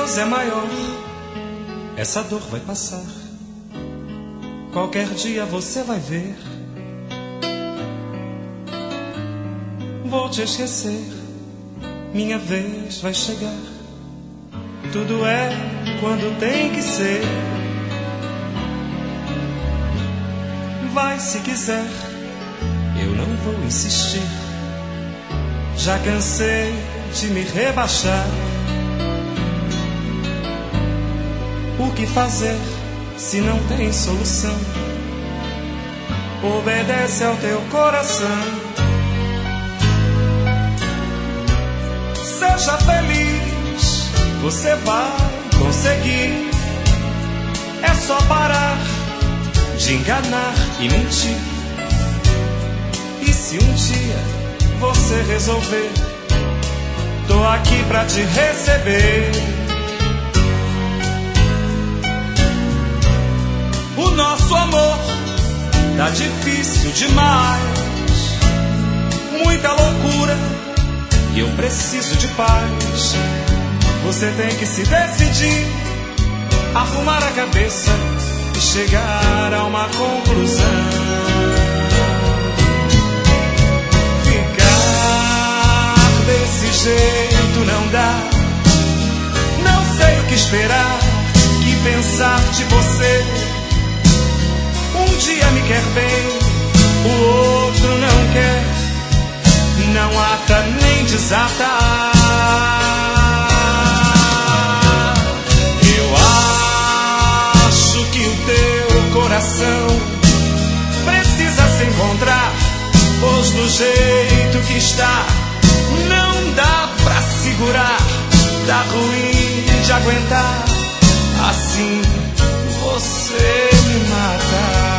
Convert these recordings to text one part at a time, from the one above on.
Deus é maior, essa dor vai passar. Qualquer dia você vai ver. Vou te esquecer, minha vez vai chegar. Tudo é quando tem que ser. Vai se quiser, eu não vou insistir. Já cansei de me rebaixar. O que fazer se não tem solução? Obedece ao teu coração. Seja feliz, você vai conseguir. É só parar de enganar e mentir. E se um dia você resolver, tô aqui pra te receber. O nosso amor tá difícil demais, muita loucura e eu preciso de paz. Você tem que se decidir, arrumar a cabeça e chegar a uma conclusão. Ficar desse jeito não dá. Não sei o que esperar, que pensar de você. Um dia me quer bem, o outro não quer. Não ata nem desata. Eu acho que o teu coração precisa se encontrar, pois do jeito que está não dá pra segurar. Tá ruim de aguentar, assim você me mata.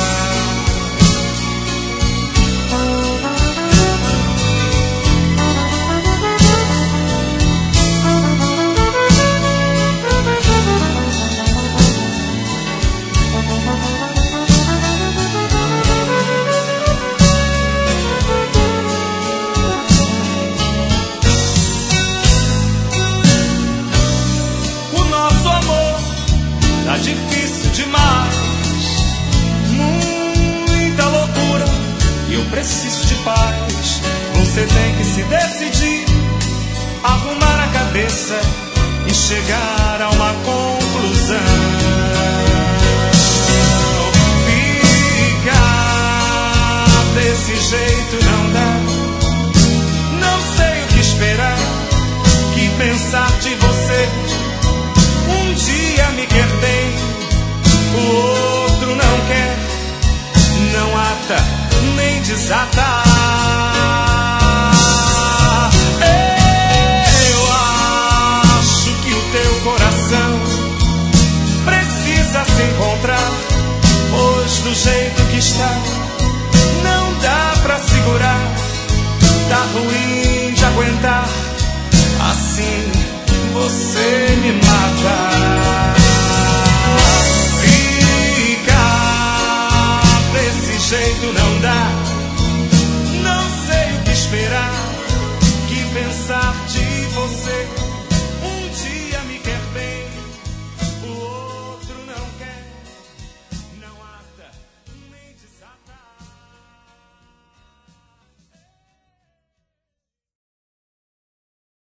Tá difícil demais, muita loucura e eu preciso de paz. Você tem que se decidir, arrumar a cabeça e chegar a uma conclusão. Ficar desse jeito não dá. Não sei o que esperar, que pensar de você. Um dia me quer bem, o outro não quer. Não ata nem desata. Eu acho que o teu coração precisa se encontrar, pois do jeito que está não dá pra segurar. Tá ruim